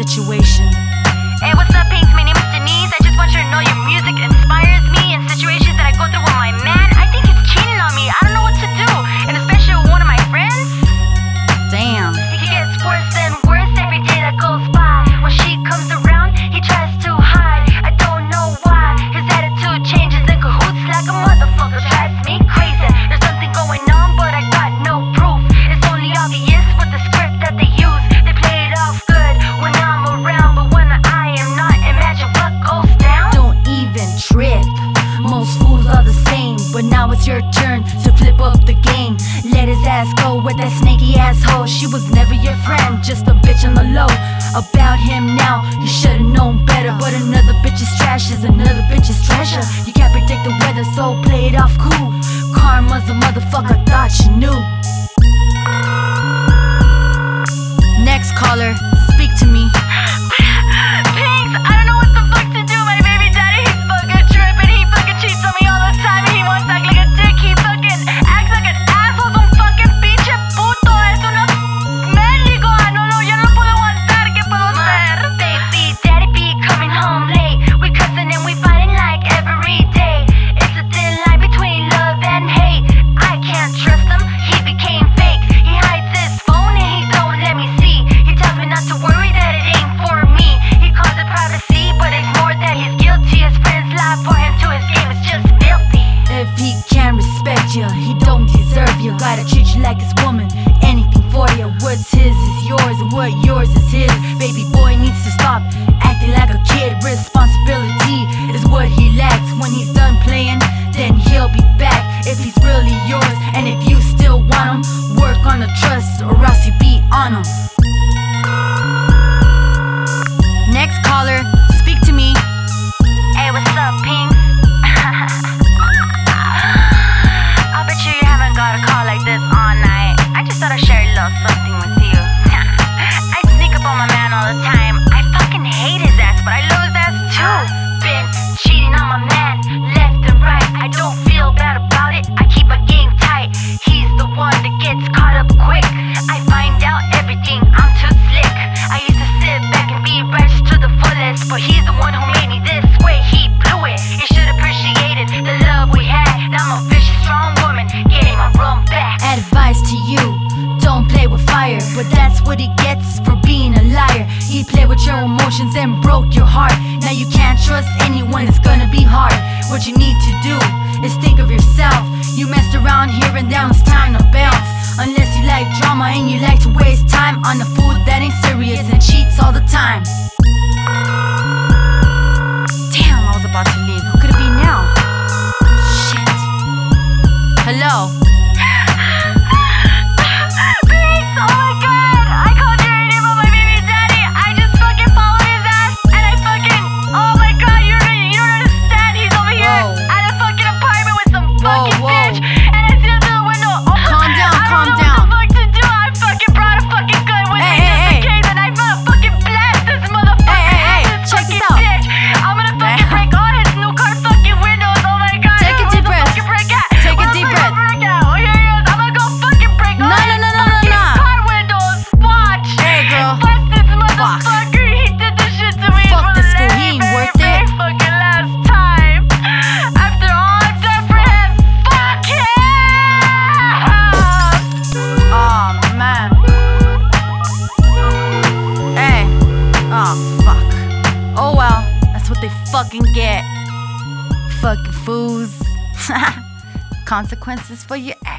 situation. Hey, what's up, Pinks? My name is Denise. I just want you to know your music inspires me in situations that I go through with my man. I think he's cheating on me. I don't know what to do. And especially with one of my friends. Damn. He gets worse and worse every day that goes by. When she comes around, he tries to hide. I don't know why. His attitude changes in cahoots like a motherfucker. Drives me crazy. There's something going on, but I got no proof. It's only obvious with the script that they use. They play it off good when I'm around, but when I am not, imagine what goes down. Don't even trip. Most fools are the same, but now it's your turn to flip up the game. Let his ass go with that snaky asshole. She was never your friend, just a bitch on the low. About him now, you should've known better. But another bitch's trash is another bitch's treasure. You can't predict the weather, so play it off cool. Karma's a motherfucker, thought you knew. Next caller, speak to me. Pinks, I don't know what the fuck to do. My baby daddy, he's fucking tripping. He fucking cheats on me all the time. And he wants to act like a dick. He fucking acts like an asshole. Un fucking pinche puto. Es una mendigo. No, ya no puedo aguantar. ¿Qué puedo hacer? Baby daddy be coming home late. We cussing and we fighting like every day. It's a thin line between love and hate. I can't trust him. He became fake. He hides his phone and he don't let me see. He tells me not to worry that it ain't for me. He calls it privacy, but it's more that he's guilty. His friends lie for him too. His game is just filthy. If he can't respect you, he don't deserve you. Gotta treat you like his woman, anything for you. What's his is yours and what yours is his. Baby boy needs to stop acting like a kid. Responsibility is what he lacks. When he's done playing, then he'll be back. If he's really yours and if you still want him, work on the trust or else you be on him. Next caller, speak to me. Hey, what's up, Pinks? I bet you haven't got a call like this all night. I just thought I'd share a little something with you. I sneak up on my man all the time. I fucking hate his ass, but I love his ass too. Been cheating on my man, left and right. I don't feel bad about it. I keep my game tight. He's the one that gets caught up quick. I find out everything, I'm too slick. I used to sit back and be righteous to the fullest, but he's the one who made me this way. He blew it. He should appreciated the love we had. Now I'm a vicious, strong woman, getting my run back. Advice to you, don't play with fire. But that's what he gets for being a liar. He played with your emotions and broke your heart. Now you can't trust anyone, it's gonna be hard. What you need to do is think of yourself. You messed around here and now it's time to bounce. Unless you like drama and you like to waste time on the fool that ain't serious and cheats all the time. Damn, I was about to leave. Who could it be now? Shit. Hello? Pinks, oh my god! I called your name on my baby daddy. I just fucking followed his ass and I fucking, oh my god, you don't understand. He's over here at a fucking apartment with some fucking bitch. And I see him through the window. Oh, Calm down, calm I down. don't know what the fuck to do. I fucking brought a fucking gun with me just in case, and I'm gonna fucking blast this motherfucker. This check fucking this out. bitch. I'm gonna fucking break all his new car fucking windows. Oh my god. Take a deep breath. Take a deep breath. Oh, here he is. I'm gonna go fucking break all his fucking car windows. Watch. Hey, girl. Fuck this motherfucker. He did this shit to me Fuck for this the fool. He ain't very, worth very it. fucking last time. After all I've done for him, fuck him. Oh man. Hey. Oh fuck. Oh well. That's what they fucking get. Fucking fools. Consequences for your